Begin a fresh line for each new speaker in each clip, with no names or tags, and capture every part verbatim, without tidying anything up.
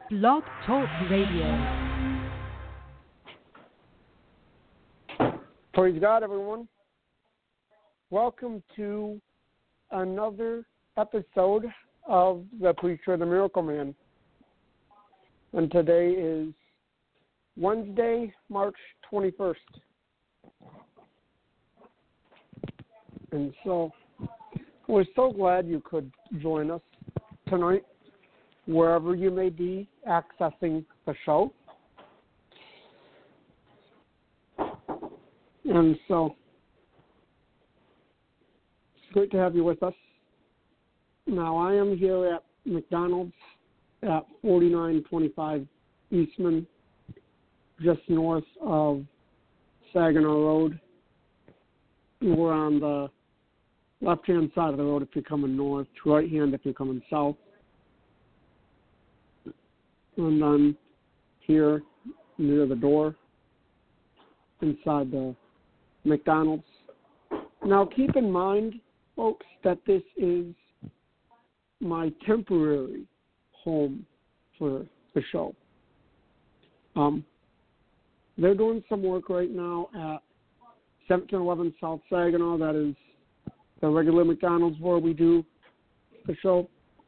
Blog Talk Radio.
Praise God, everyone. Welcome to another episode of The Preacher, the Miracle Man. And today is Wednesday, March twenty-first. And so we're so glad you could join us tonight, wherever you may be accessing the show. And so it's great to have you with us. Now, I am here at McDonald's at forty-nine twenty-five Eastman, just north of Saginaw Road. We're on the left-hand side of the road if you're coming north, right-hand if you're coming south. And then here near the door inside the McDonald's. Now, keep in mind, folks, that this is my temporary home for the show. Um, they're doing some work right now at seventeen eleven South Saginaw. That is the regular McDonald's where we do the show.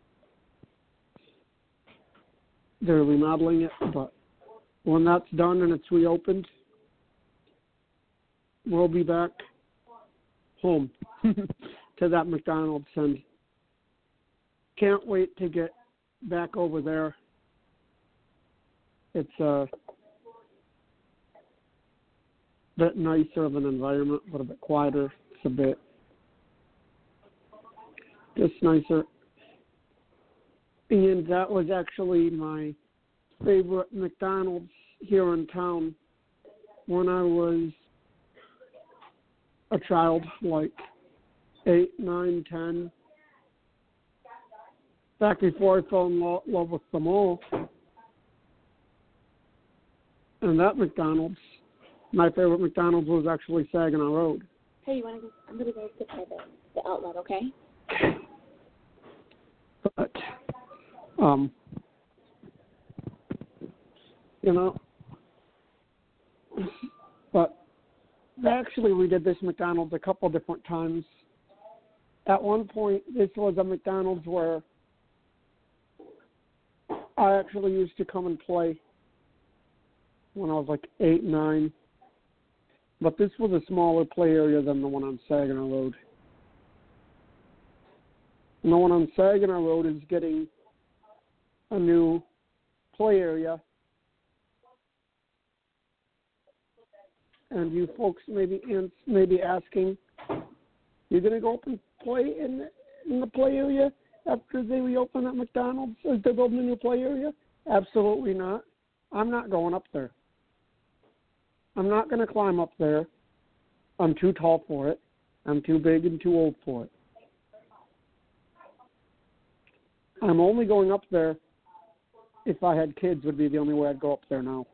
They're remodeling it, but when that's done and it's reopened, we'll be back home to that McDonald's, and can't wait to get back over there. It's a bit nicer of an environment, a little bit quieter. It's a bit just nicer. And that was actually my favorite McDonald's here in town when I was a child, like eight, nine, ten. Back before I fell in lo- love with them all. And that McDonald's, my favorite McDonald's was actually Saginaw Road.
Hey, you want to go? I'm going to go sit by the, the outlet, okay?
But, um, you know, but actually we did this McDonald's a couple different times. At one point, this was a McDonald's where I actually used to come and play when I was like eight, nine. But this was a smaller play area than the one on Saginaw Road. And the one on Saginaw Road is getting a new play area. And you folks may be, may be asking, you're going to go up and play in, in the play area after they reopen at McDonald's? Is they building a new play area? Absolutely not. I'm not going up there. I'm not going to climb up there. I'm too tall for it. I'm too big and too old for it. I'm only going up there if I had kids would be the only way I'd go up there now.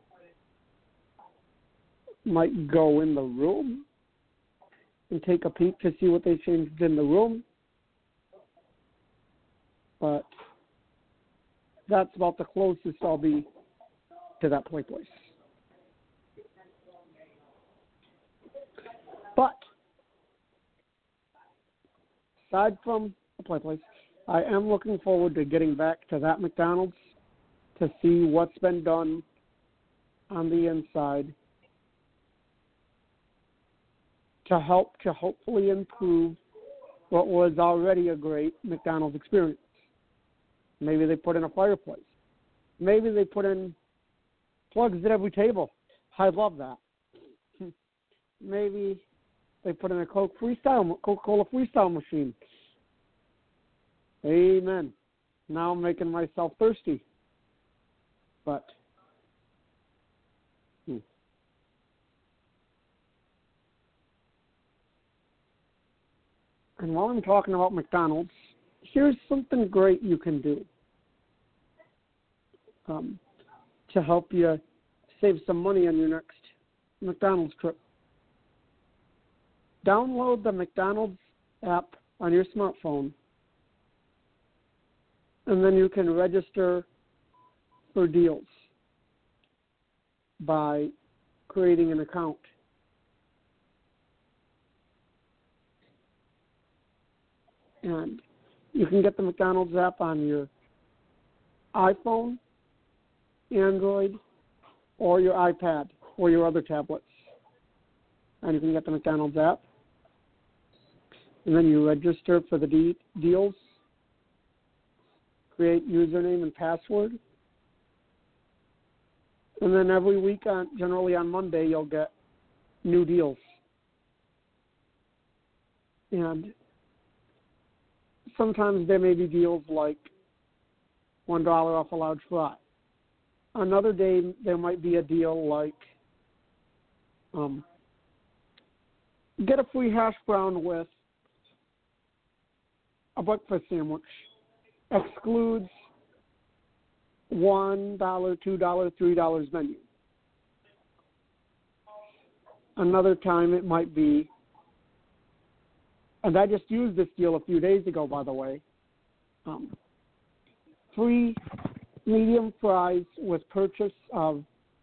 Might go in the room and take a peek to see what they changed in the room. But that's about the closest I'll be to that play place. But aside from the play place, I am looking forward to getting back to that McDonald's to see what's been done on the inside to help to hopefully improve what was already a great McDonald's experience. Maybe they put in a fireplace. Maybe they put in plugs at every table. I love that. Maybe they put in a Coke Freestyle, Coca-Cola Freestyle machine. Amen. Now I'm making myself thirsty. But, hmm. And while I'm talking about McDonald's, here's something great you can do um, to help you save some money on your next McDonald's trip. Download the McDonald's app on your smartphone, and then you can register for deals by creating an account. And you can get the McDonald's app on your iPhone, Android, or your iPad, or your other tablets. And you can get the McDonald's app. And then you register for the de- deals, create username and password. And then every week, on, generally on Monday, you'll get new deals. And sometimes there may be deals like one dollar off a large fry. Another day, there might be a deal like um, get a free hash brown with a breakfast sandwich. Excludes one dollar, two dollars, three dollars menu. Another time it might be, and I just used this deal a few days ago, by the way, um, free medium fries with purchase of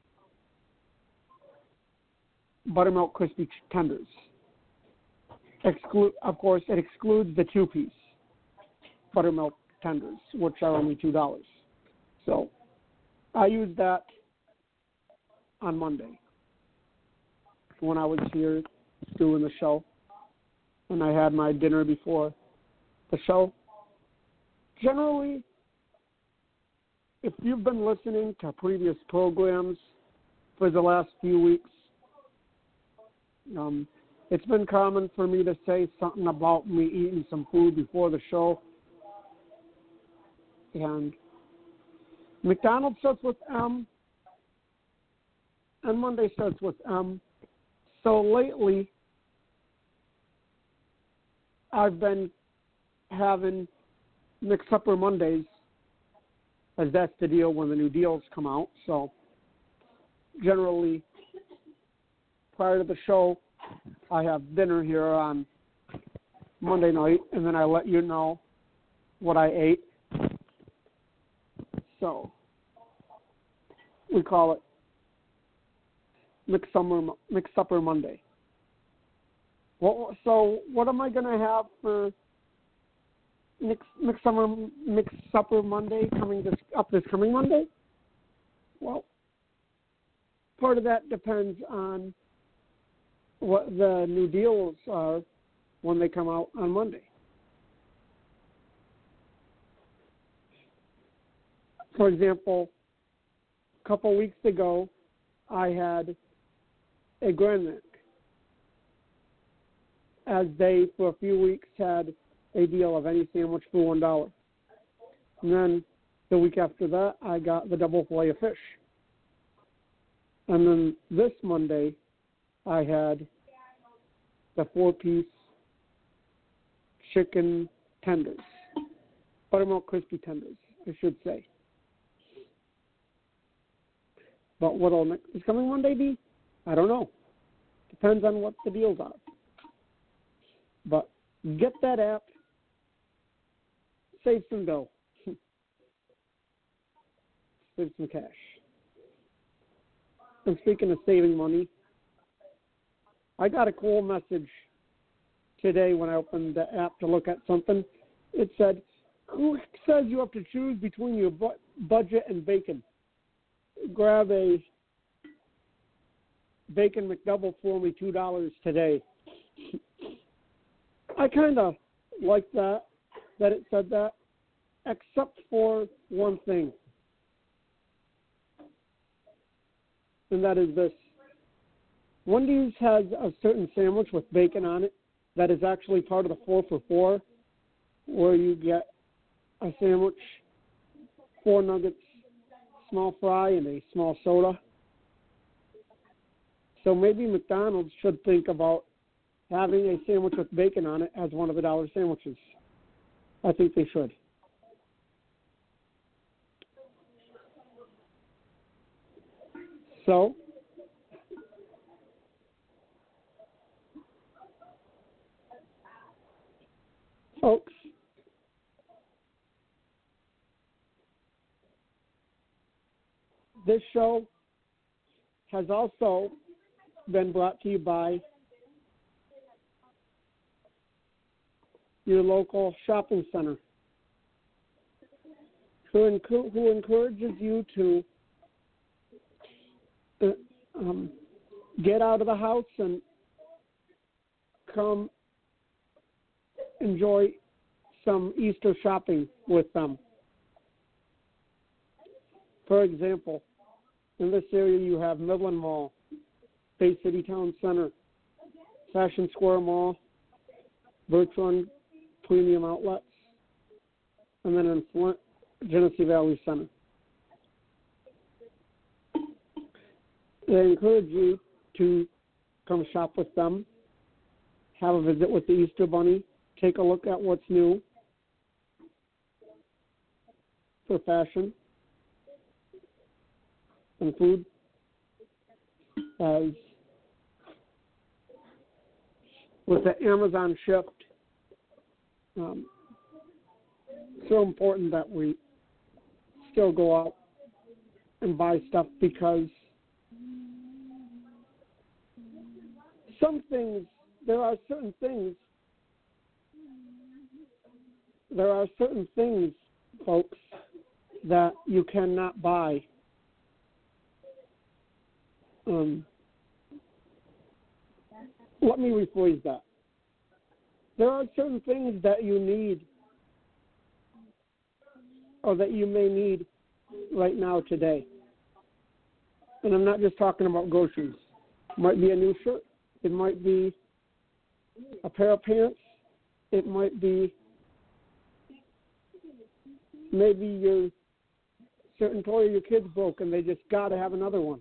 buttermilk crispy tenders. Exclu- of course, it excludes the two-piece buttermilk tenders, which are only two dollars. So I used that on Monday when I was here doing the show, and I had my dinner before the show. Generally, if you've been listening to previous programs for the last few weeks, um, it's been common for me to say something about me eating some food before the show. And McDonald's starts with M, and Monday starts with M. So lately, I've been having McSupper Mondays, as that's the deal when the new deals come out. So generally, prior to the show, I have dinner here on Monday night, and then I let you know what I ate. So we call it McSummer, McSupper Monday. Well, so what am I going to have for Mix, McSummer, McSupper Monday coming this, up this coming Monday? Well, part of that depends on what the new deals are when they come out on Monday. For example, a couple weeks ago, I had a Grand Mac, as they, for a few weeks, had a deal of any sandwich for one dollar. And then the week after that, I got the double fillet of fish. And then this Monday, I had the four-piece chicken tenders, buttermilk crispy tenders, I should say. But what will this coming Monday be? I don't know. Depends on what the deals are. But get that app. Save some dough. Save some cash. And speaking of saving money, I got a cool message today when I opened the app to look at something. It said, who says you have to choose between your bu- budget and bacon? Grab a bacon McDouble for me, two dollars today. I kind of like that, that it said that, except for one thing. And that is this. Wendy's has a certain sandwich with bacon on it that is actually part of the four for four, where you get a sandwich, four nuggets, small fry, and a small soda. So maybe McDonald's should think about having a sandwich with bacon on it as one of the dollar sandwiches. I think they should. So, folks, This show has also been brought to you by your local shopping center, who, encu- who encourages you to uh, um, get out of the house and come enjoy some Easter shopping with them. For example, in this area you have Midland Mall, Bay City Town Center, Fashion Square Mall, Bertrand Premium Outlets, and then in Flint, Genesee Valley Center. They encourage you to come shop with them, have a visit with the Easter Bunny, take a look at what's new for fashion and food, as with the Amazon shift, um, so important that we still go out and buy stuff, because some things, there are certain things, there are certain things, folks, that you cannot buy. Um, let me rephrase that. There are certain things that you need, or that you may need right now today. And I'm not just talking about groceries. It might be a new shirt. It might be a pair of pants. It might be maybe your certain toy your kids broke and they just got to have another one.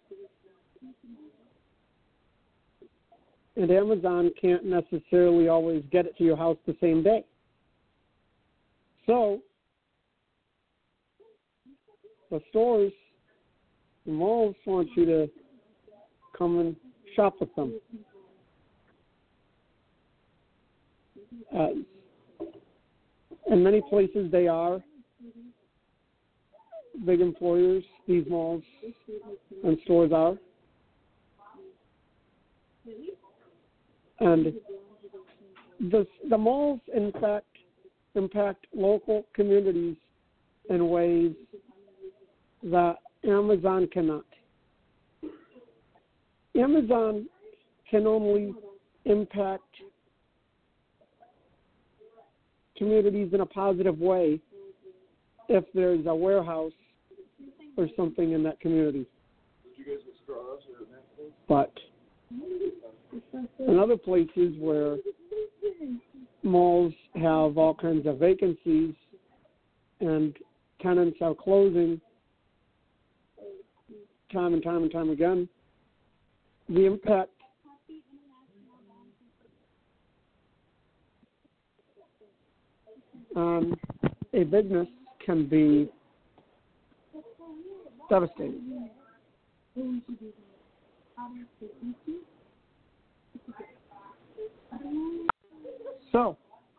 And Amazon can't necessarily always get it to your house the same day. So the stores, the malls want you to come and shop with them. Uh, in many places they are big employers, these malls and stores are. And the, the malls, in fact, impact local communities in ways that Amazon cannot. Amazon can only impact communities in a positive way if there's a warehouse or something in that community. But in other places where malls have all kinds of vacancies and tenants are closing time and time and time again, the impact on a business can be devastating. So,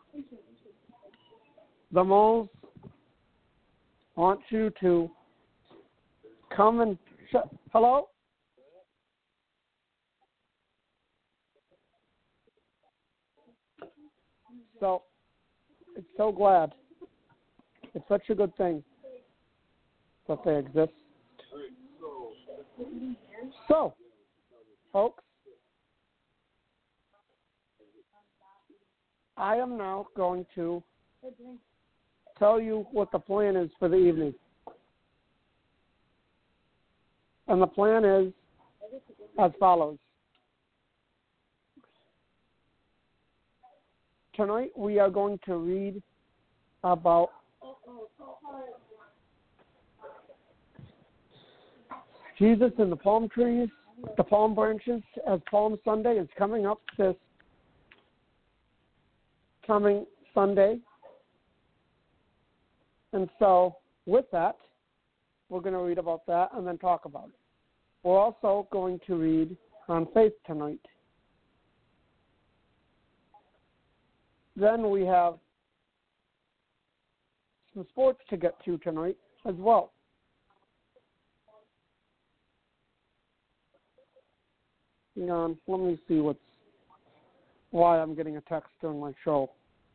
the malls want you to come and sh- hello? So, it's so glad. It's such a good thing that they exist. So, folks, I am now going to tell you what the plan is for the evening. And the plan is as follows. Tonight we are going to read about Jesus and the palm trees, the palm branches, as Palm Sunday is coming up this coming Sunday. And so with that, we're going to read about that and then talk about it. We're also going to read on faith tonight. Then we have some sports to get to tonight as well. Hang on, let me see what's why I'm getting a text during my show.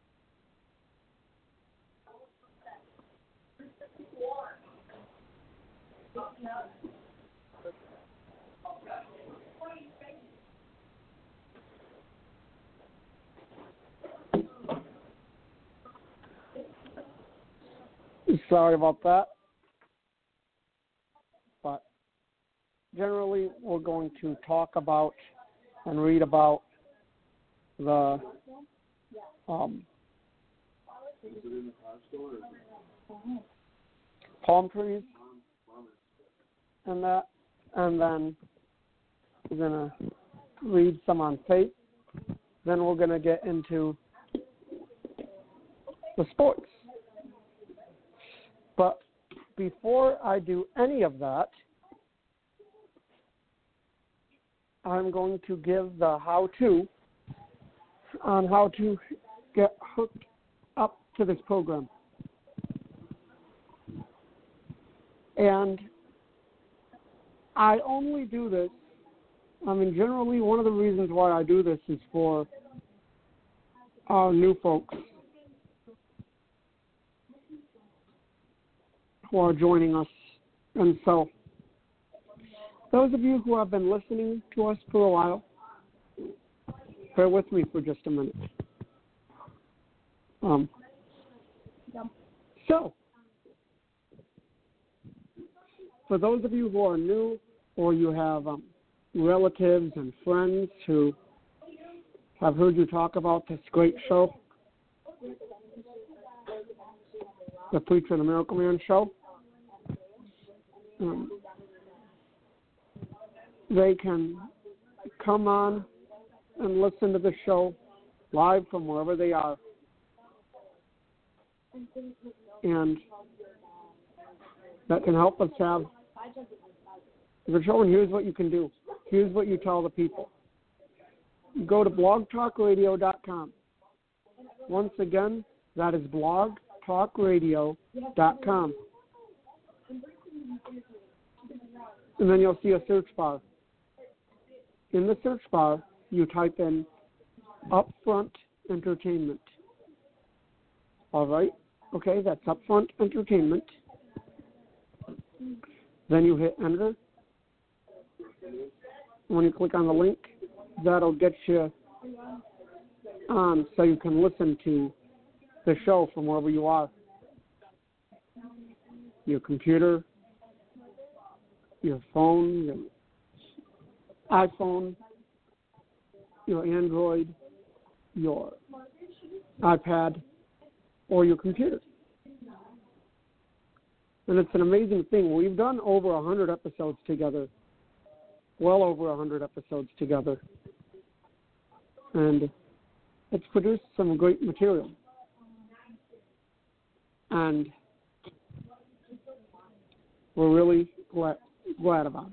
Sorry about that. But generally, we're going to talk about and read about the um, palm trees and that, and then we're going to read some on faith. Then we're going to get into the sports. But before I do any of that, I'm going to give the how-to on how to get hooked up to this program. And I only do this, I mean, generally one of the reasons why I do this is for our new folks who are joining us. And so, those of you who have been listening to us for a while, bear with me for just a minute. Um, so, for those of you who are new or you have um, relatives and friends who have heard you talk about this great show, the Preacher and the Miracle Man show, um, they can come on and listen to the show live from wherever they are. And that can help us have the show. And here's what you can do. Here's what you tell the people. You go to blog talk radio dot com. Once again, that is blog talk radio dot com. And then you'll see a search bar. In the search bar, you type in Upfront Entertainment. All right? Okay, that's Upfront Entertainment. Then you hit enter. When you click on the link, that'll get you on so you can listen to the show from wherever you are. Your computer, your phone, your iPhone, your Android, your iPad, or your computer. And it's an amazing thing. We've done over one hundred episodes together, well over one hundred episodes together. And it's produced some great material. And we're really glad, glad about it.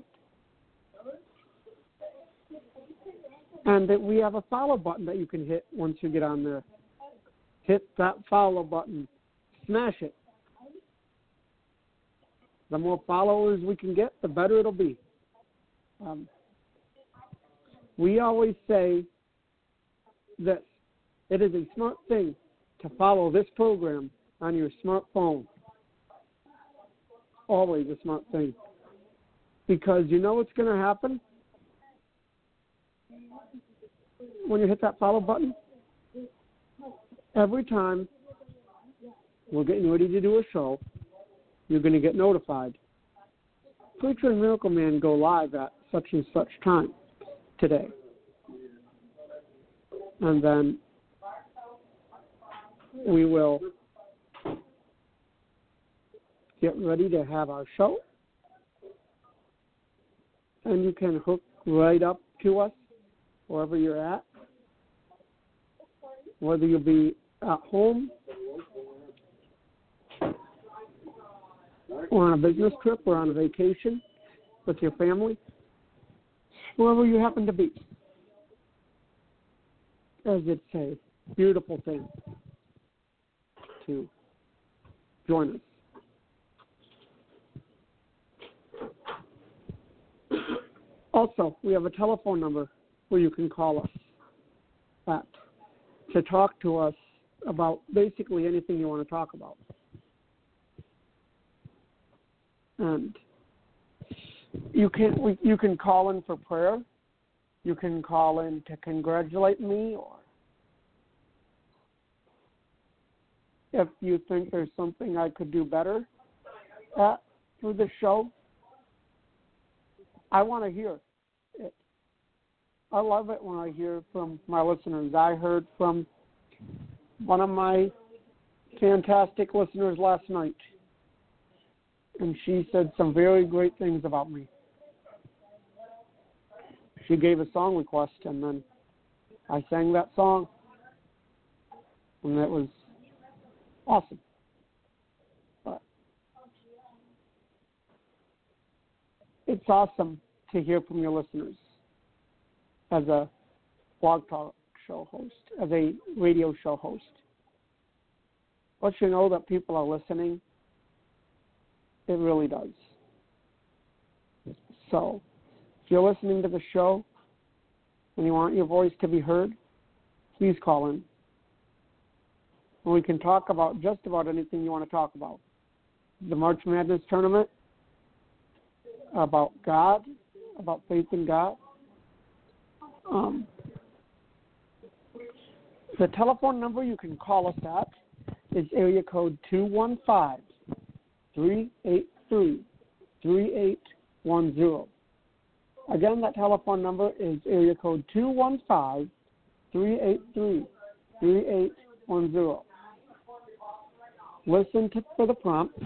And that we have a follow button that you can hit once you get on there. Hit that follow button. Smash it. The more followers we can get, the better it'll be. Um, we always say that it is a smart thing to follow this program on your smartphone. Always a smart thing. Because you know what's going to happen when you hit that follow button? Every time we're getting ready to do a show, you're going to get notified. Preacher and Miracle Man go live at such and such time today. And then we will get ready to have our show. And you can hook right up to us wherever you're at. Whether you'll be at home or on a business trip or on a vacation with your family, wherever you happen to be. As it's a beautiful thing to join us. Also, we have a telephone number where you can call us at to talk to us about basically anything you want to talk about. And you can we, you can call in for prayer. You can call in to congratulate me, or if you think there's something I could do better at through the show. I want to hear it. I love it when I hear from my listeners. I heard from one of my fantastic listeners last night, and she said some very great things about me. She gave a song request, and then I sang that song, and that was awesome. But it's awesome to hear from your listeners as a blog talk show host, as a radio show host. Let you know that people are listening. It really does. So, if you're listening to the show and you want your voice to be heard, please call in. And we can talk about just about anything you want to talk about. The March Madness tournament, about God, about faith in God. Um, the telephone number you can call us at is area code two one five, three eight three, three eight one zero. Again, that telephone number is area code two one five, three eight three, three eight one zero. Listen to, for the prompt.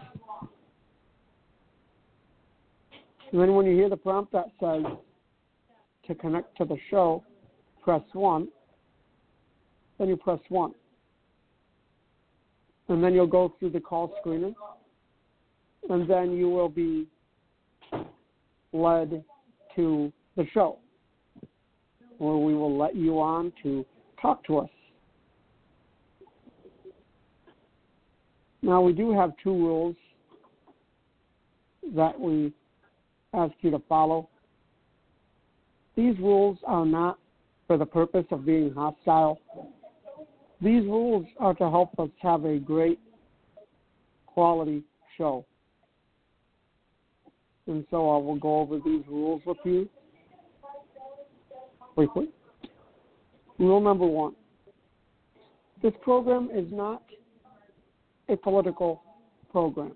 And then when you hear the prompt that says to connect to the show, press one. Then you press one. And then you'll go through the call screener. And then you will be led to the show, where we will let you on to talk to us. Now, we do have two rules that we ask you to follow. These rules are not for the purpose of being hostile. These rules are to help us have a great quality show. And so I will go over these rules with you briefly. Rule number one. This program is not a political program.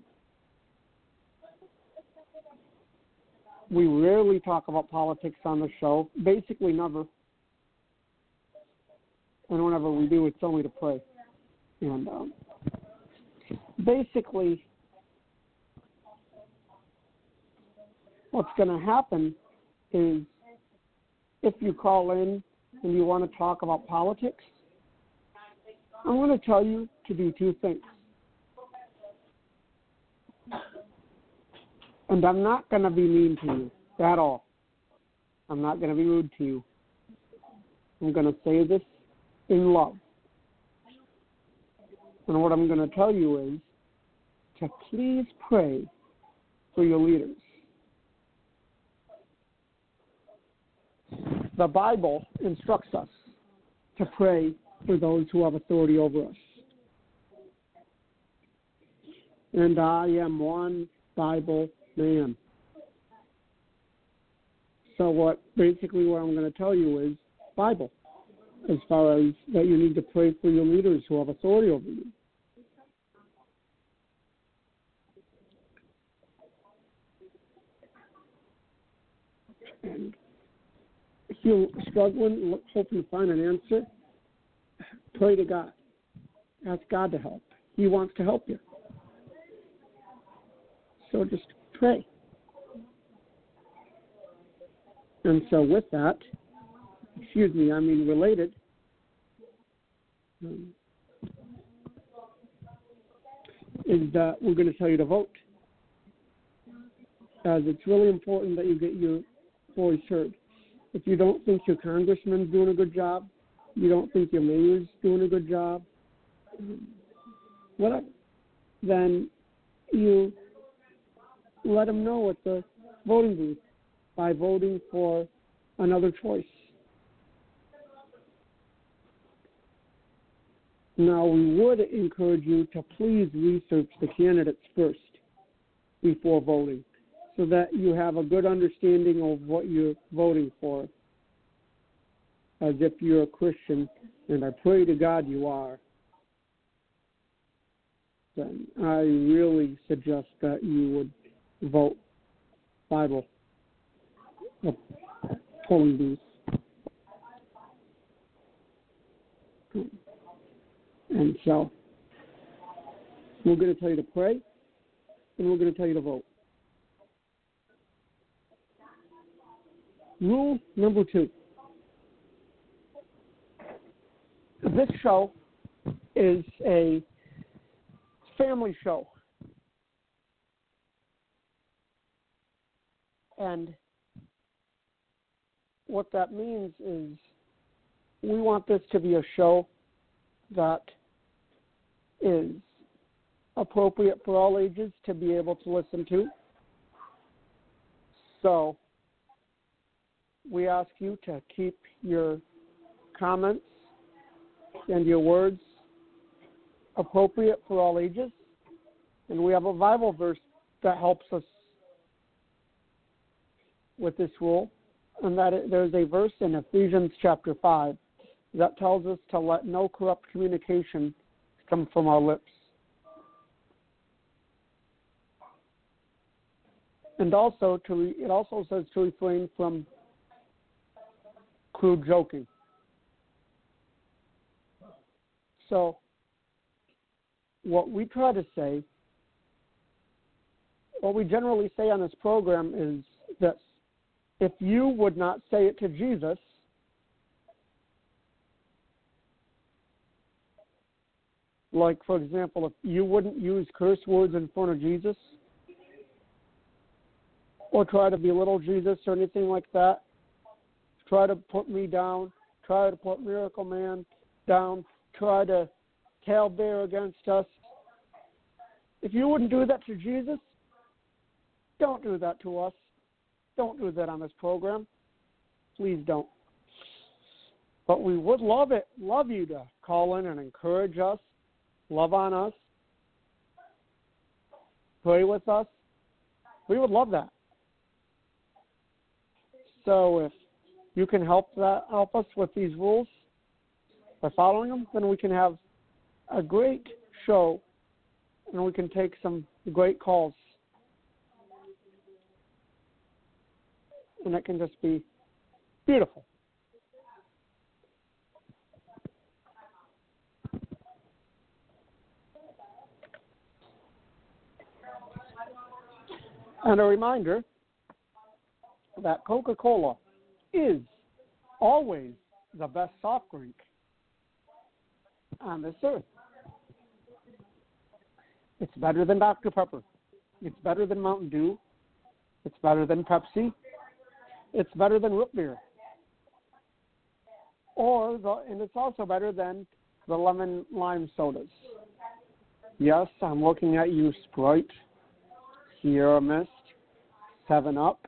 We rarely talk about politics on the show, basically never. And whenever we do, it's only to pray. And um, basically, what's going to happen is if you call in and you want to talk about politics, I'm going to tell you to do two things. And I'm not going to be mean to you at all. I'm not going to be rude to you. I'm going to say this in love. And what I'm going to tell you is to please pray for your leaders. The Bible instructs us to pray for those who have authority over us. And I am one Bible man. So what basically what I'm going to tell you is Bible, as far as that you need to pray for your leaders who have authority over you. And if you're struggling, hoping to find an answer, pray to God. Ask God to help. He wants to help you. So just pray. And so with that, excuse me, I mean related, um, is that we're going to tell you to vote. As it's really important that you get your voice heard. If you don't think your congressman's doing a good job, you don't think your mayor's doing a good job, whatever, then you let them know at the voting booth by voting for another choice. Now, we would encourage you to please research the candidates first before voting so that you have a good understanding of what you're voting for, as if you're a Christian, and I pray to God you are. Then I really suggest that you would vote Bible, a polling booth. And so we're going to tell you to pray, and we're going to tell you to vote. Rule number two. This show is a family show. And what that means is we want this to be a show that is appropriate for all ages to be able to listen to. So we ask you to keep your comments and your words appropriate for all ages. And we have a Bible verse that helps us with this rule, and that it, there's a verse in Ephesians chapter five that tells us to let no corrupt communication come from our lips. And also, to re, it also says to refrain from crude joking. So, what we try to say, what we generally say on this program is this: if you would not say it to Jesus, like, for example, if you wouldn't use curse words in front of Jesus or try to belittle Jesus or anything like that, try to put me down, try to put Miracle Man down, try to talebear against us, if you wouldn't do that to Jesus, don't do that to us. Don't do that on this program. Please don't. But we would love it, love you to call in and encourage us, love on us, pray with us. We would love that. So if you can help that help us with these rules by following them, then we can have a great show and we can take some great calls. And it can just be beautiful. And a reminder that Coca-Cola is always the best soft drink on this earth. It's better than Doctor Pepper. It's better than Mountain Dew. It's better than Pepsi. It's better than root beer. Or the, and it's also better than the lemon lime sodas. Yes, I'm looking at you, Sprite, Sierra Mist, seven up,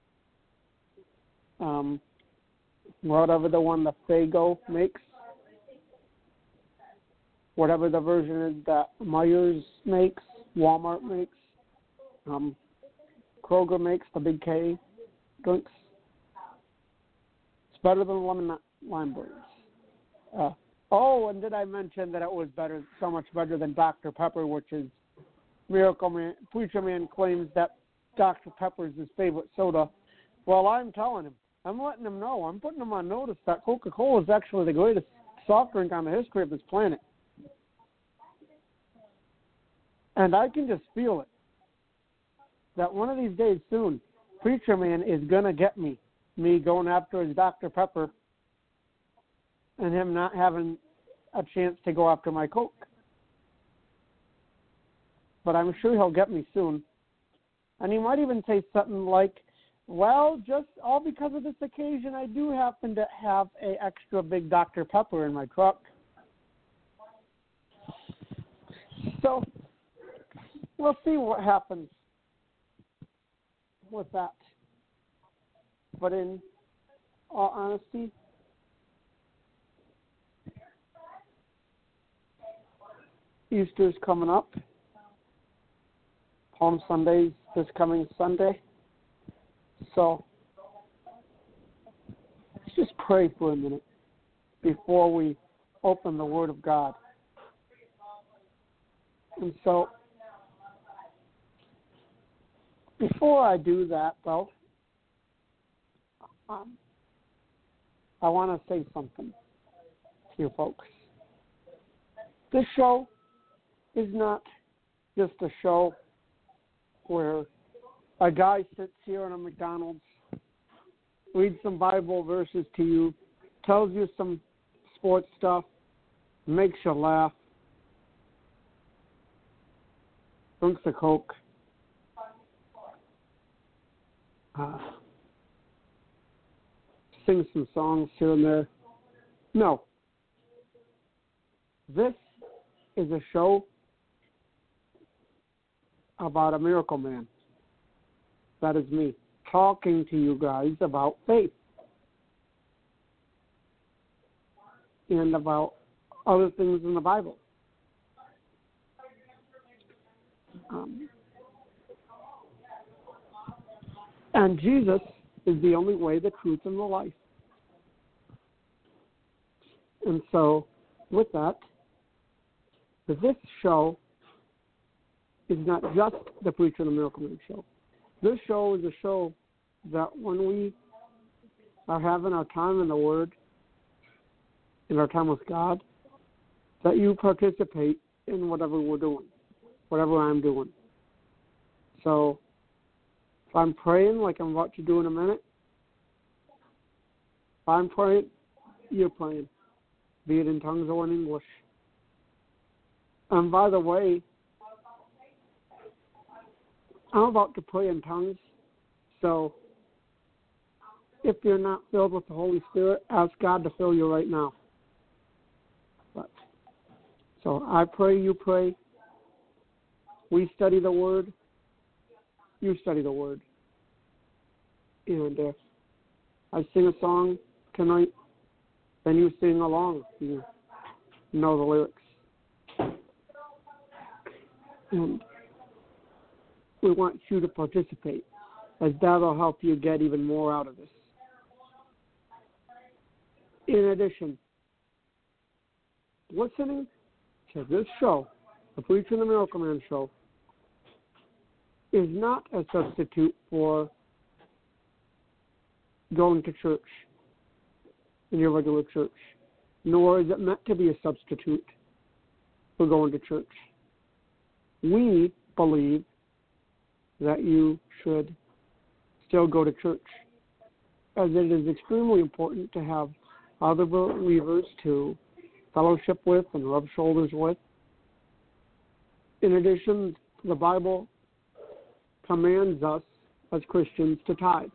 um, whatever the one the Faygo makes, whatever the version is that Myers makes, Walmart makes, um, Kroger makes, the Big K drinks. It's better than lemon lime berries. Uh, oh, and did I mention that it was better, so much better than Doctor Pepper, which is Miracle Man, Preacher Man claims that Doctor Pepper is his favorite soda. Well, I'm telling him, I'm letting him know, I'm putting him on notice that Coca-Cola is actually the greatest soft drink on the history of this planet. And I can just feel it, that one of these days soon, Preacher Man is going to get me, me going after his Doctor Pepper and him not having a chance to go after my Coke. But I'm sure he'll get me soon. And he might even say something like, well, just all because of this occasion, I do happen to have a extra big Doctor Pepper in my truck. So we'll see what happens with that. But in all honesty, Easter's coming up. Palm Sunday's this coming Sunday. So let's just pray for a minute before we open the Word of God. And so before I do that, though, um, I want to say something to you folks. This show is not just a show where a guy sits here in a McDonald's, reads some Bible verses to you, tells you some sports stuff, makes you laugh, drinks a Coke, uh, sings some songs here and there. No. This is a show about a miracle man. That is me, talking to you guys about faith and about other things in the Bible. Um, and Jesus is the only way, the truth, and the life. And so, with that, this show is not just the Preacher and the Miracle Man show. This show is a show that when we are having our time in the Word, in our time with God, that you participate in whatever we're doing, whatever I'm doing. So, if I'm praying like I'm about to do in a minute, if I'm praying, you're praying, be it in tongues or in English. And by the way, I'm about to pray in tongues, so if you're not filled with the Holy Spirit, ask God to fill you right now. But, so I pray, you pray, we study the Word, you study the Word. And if I sing a song tonight, then you sing along, you know the lyrics. And we want you to participate, as that'll help you get even more out of this. In addition, listening to this show, the Preacher and the Miracle Man show, is not a substitute for going to church in your regular church, nor is it meant to be a substitute for going to church. We believe that you should still go to church, as it is extremely important to have other believers to fellowship with and rub shoulders with. In addition, the Bible commands us as Christians to tithe.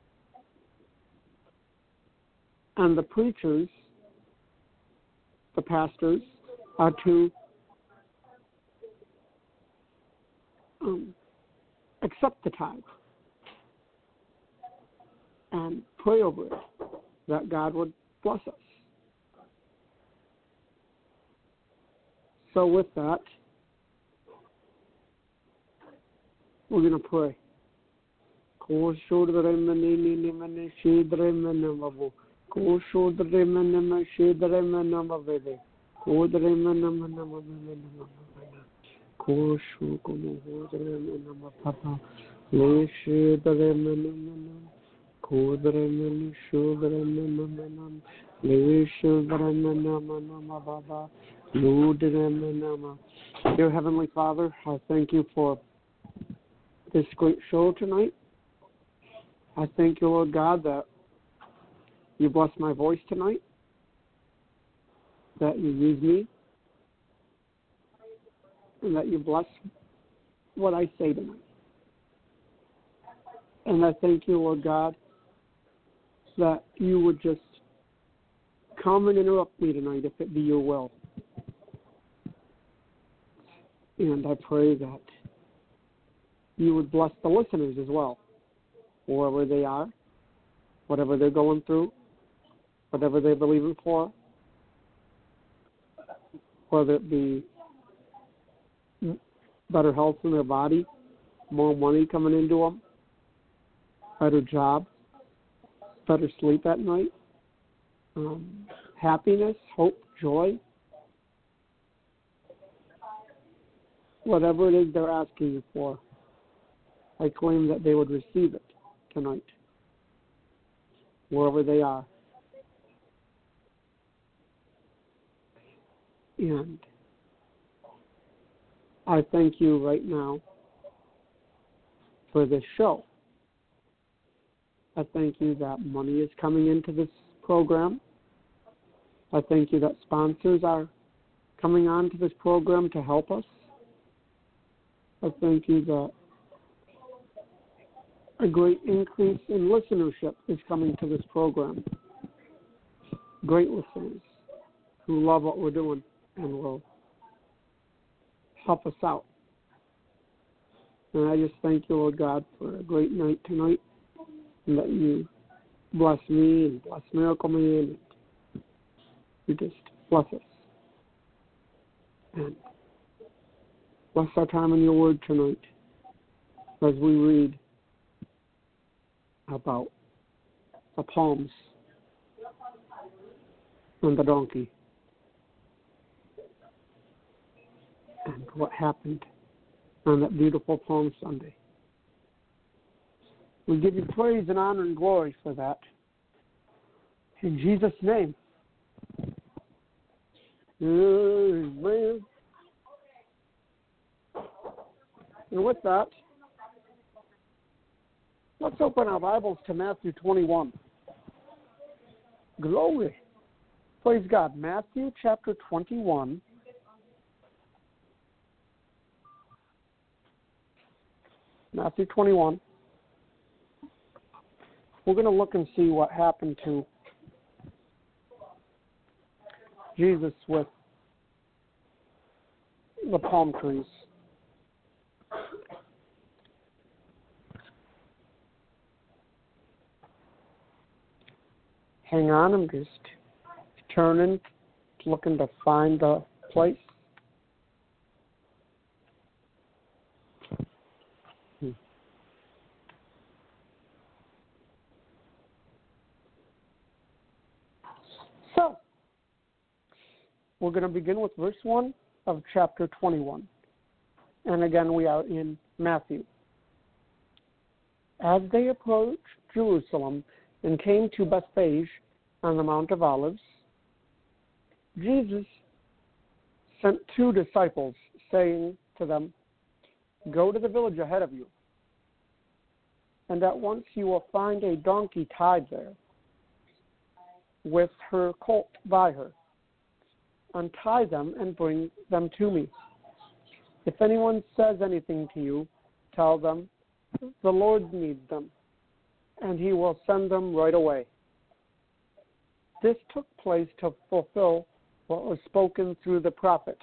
And the preachers, the pastors, are to um, accept the tithe and pray over it, that God would bless us. So with that, we're going to pray. Dear Heavenly Father, I thank you for this great show tonight. I thank you, Lord God, that you bless my voice tonight, that you use me, and that you bless what I say tonight. And I thank you, Lord God, that you would just come and interrupt me tonight if it be your will. And I pray that you would bless the listeners as well, wherever they are, whatever they're going through, whatever they're believing for, whether it be better health in their body, more money coming into them, better job, better sleep at night, um, happiness, hope, joy. Whatever it is they're asking you for, I claim that they would receive it tonight, wherever they are. And I thank you right now for this show. I thank you that money is coming into this program. I thank you that sponsors are coming on to this program to help us. I thank you that a great increase in listenership is coming to this program. Great listeners who love what we're doing and will help us out. And I just thank you, Lord God, for a great night tonight, and that you bless me and bless Miracle Man, and you just bless us. And bless our time in your word tonight as we read about the palms and the donkey and what happened on that beautiful Palm Sunday. We give you praise and honor and glory for that. In Jesus' name. Amen. And with that, let's open our Bibles to Matthew twenty-one. Glory. Praise God. Matthew chapter twenty-one. Matthew twenty-one. We're going to look and see what happened to Jesus with the palm trees. Hang on, I'm just turning, looking to find the place. Hmm. So, we're going to begin with verse one of chapter twenty-one. And again, we are in Matthew. As they approached Jerusalem and came to Bethphage on the Mount of Olives, Jesus sent two disciples, saying to them, "Go to the village ahead of you, and at once you will find a donkey tied there, with her colt by her. Untie them and bring them to me. If anyone says anything to you, tell them, the Lord needs them, and he will send them right away." This took place to fulfill what was spoken through the prophet.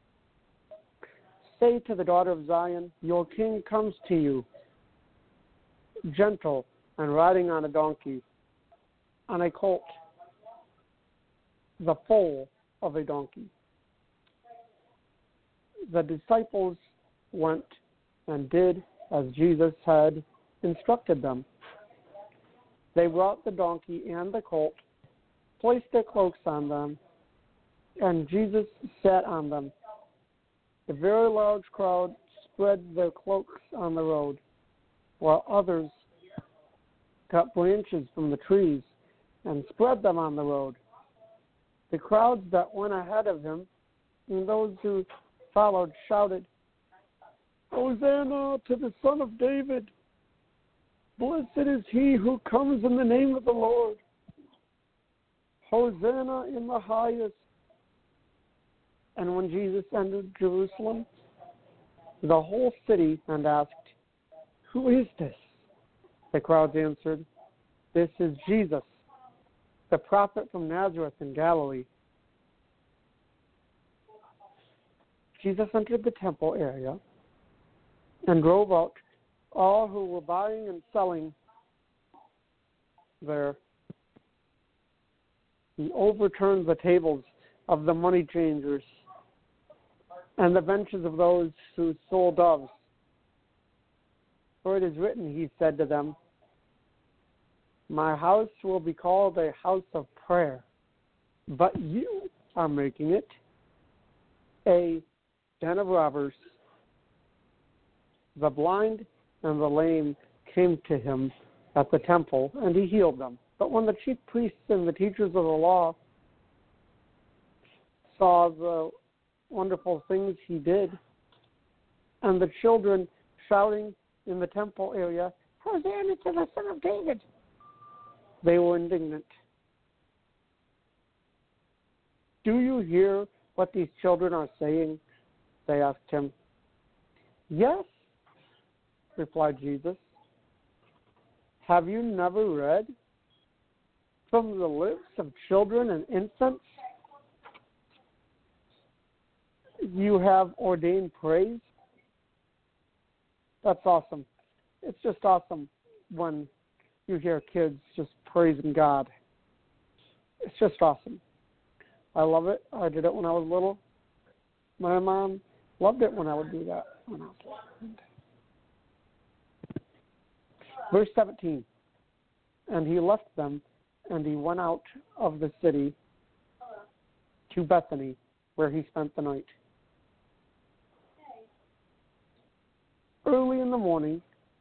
"Say to the daughter of Zion, your king comes to you, gentle and riding on a donkey, on a colt, the foal of a donkey." The disciples went and did as Jesus had instructed them. They brought the donkey and the colt, placed their cloaks on them, and Jesus sat on them. A very large crowd spread their cloaks on the road, while others cut branches from the trees and spread them on the road. The crowds that went ahead of him and those who followed shouted, "Hosanna to the Son of David! Blessed is he who comes in the name of the Lord! Hosanna in the highest!" And when Jesus entered Jerusalem, the whole city, and asked, "Who is this?" the crowds answered, "This is Jesus, the prophet from Nazareth in Galilee." Jesus entered the temple area and drove out all who were buying and selling there. He overturned the tables of the money changers and the benches of those who sold doves. For it is written, he said to them, my house will be called a house of prayer, but you are making it a den of robbers. The blind and the lame came to him at the temple, and he healed them. But when the chief priests and the teachers of the law saw the wonderful things he did, and the children shouting in the temple area, Hosanna to the Son of David, they were indignant. Do you hear what these children are saying? They asked him. Yes, replied Jesus. Have you never read, from the lips of children and infants you have ordained praise? That's awesome. It's just awesome when you hear kids just praising God. It's just awesome. I love it. I did it when I was little. My mom loved it when I would do that when I was little. Verse seventeen, and he left them, and he went out of the city to Bethany, where he spent the night. Early in the morning,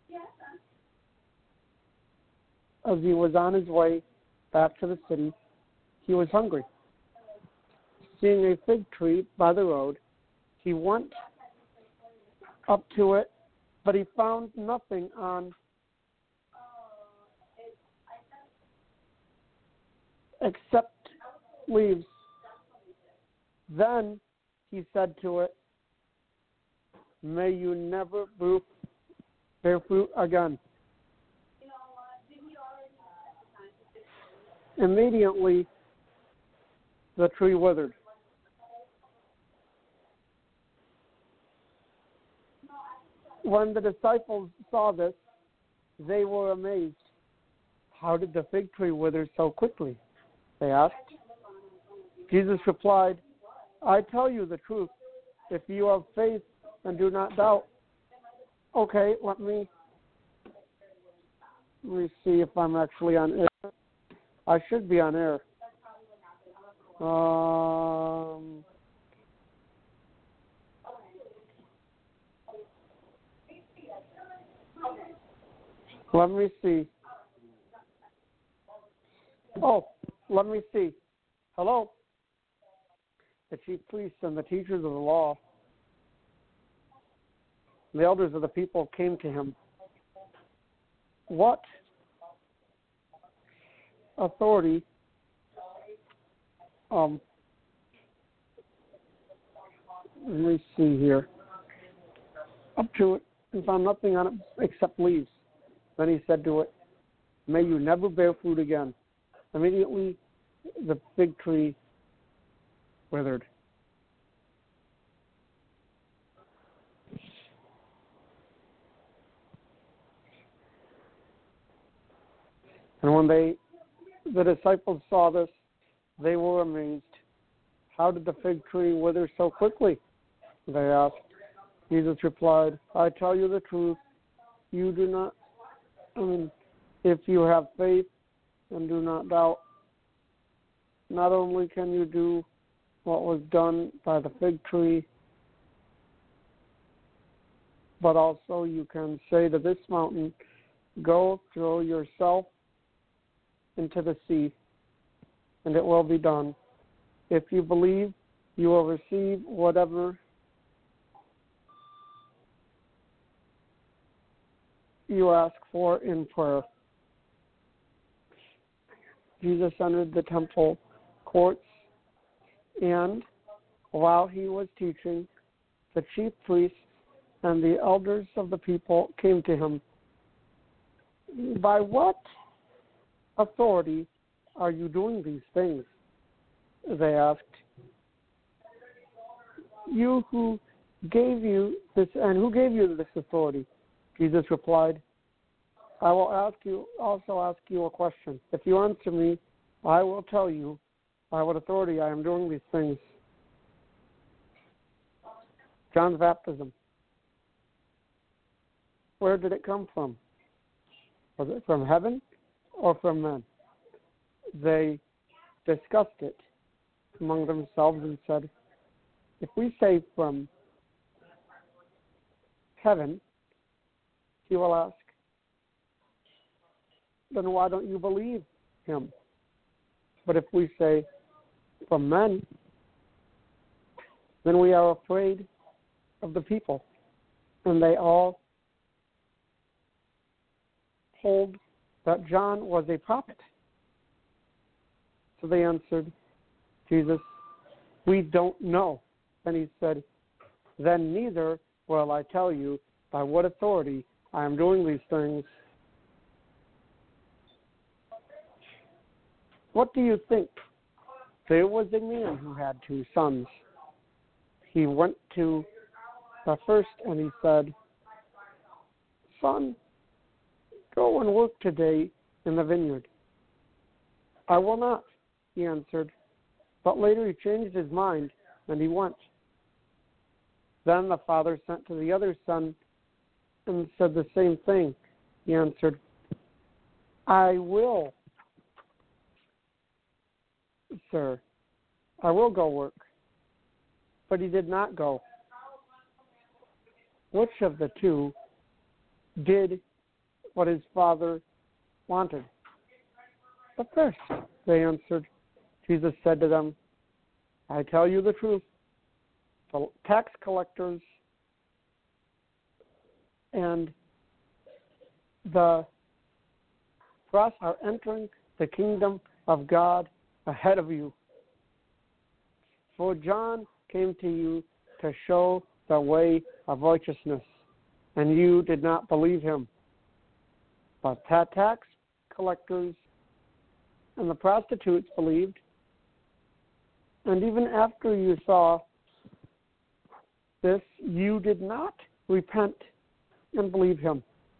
as he was on his way back to the city, he was hungry. Seeing a fig tree by the road, he went up to it, but he found nothing on except leaves. Then he said to it, may you never bear fruit again. Immediately, the tree withered. When the disciples saw this, they were amazed. How did the fig tree wither so quickly? They asked. Jesus replied, I tell you the truth. If you have faith and do not doubt. Okay, let me let me see if I'm actually on air. I should be on air. Um, let me see. Oh, let me see. Hello? The chief priests and the teachers of the law, the elders of the people came to him. What authority um let me see here. Up to it and found nothing on it except leaves. Then he said to it, may you never bear fruit again. Immediately the fig tree withered. And when they, the disciples saw this, they were amazed. How did the fig tree wither so quickly? They asked. Jesus replied, I tell you the truth. You do not, I mean, if you have faith and do not doubt, not only can you do what was done by the fig tree, but also you can say to this mountain, go throw yourself into the sea, and it will be done. If you believe, you will receive whatever you ask for in prayer. Jesus entered the temple courts, and while he was teaching, the chief priests and the elders of the people came to him. By what authority are you doing these things? They asked. You who gave you this, and who gave you this authority? Jesus replied, I will ask you, also ask you a question. If you answer me, I will tell you by what authority I am doing these things. John's baptism. Where did it come from? Was it from heaven or from men? They discussed it among themselves and said, if we say from heaven, he will ask, then why don't you believe him? But if we say from men, then we are afraid of the people, and they all hold that John was a prophet. So they answered Jesus, we don't know. And he said, then neither will I tell you by what authority I am doing these things. What do you think? There was a man who had two sons. He went to the first and he said, son, go and work today in the vineyard. I will not, he answered. But later he changed his mind and he went. Then the father sent to the other son and said the same thing. He answered, I will, sir. I will go work. But he did not go. Which of the two did what his father wanted? The first, they answered. Jesus said to them, I tell you the truth. The tax collectors and the press are entering the kingdom of God ahead of you. For John came to you to show the way of righteousness, and you did not believe him. But the tax collectors and the prostitutes believed, and even after you saw this, you did not repent and believe him.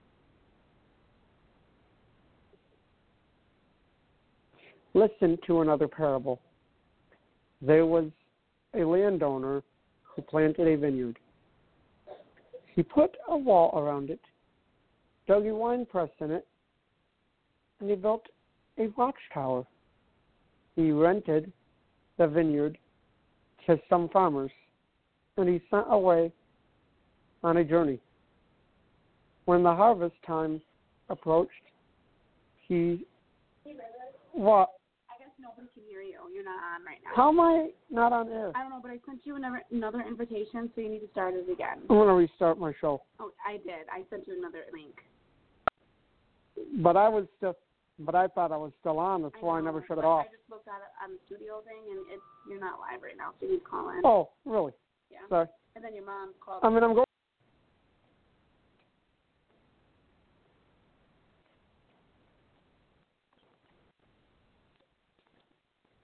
Listen to another parable. There was a landowner who planted a vineyard. He put a wall around it, dug a wine press in it, and he built a watchtower. He rented the vineyard to some farmers, and he sent away on a journey. When the harvest time approached, he what?
I guess nobody can hear you. You're not on right now.
How am I not on air?
I don't know, but I sent you another another invitation, so you need to start it again.
I'm going to restart my show.
Oh, I did. I sent you another link.
But I was still, but I thought I was still on. That's
I
why
know,
I never shut
but
it off.
I just looked at it on the studio thing, and it's you're not live right now, so you need to call in.
Oh, really?
Yeah.
Sorry.
And then your mom called.
I mean, I'm going.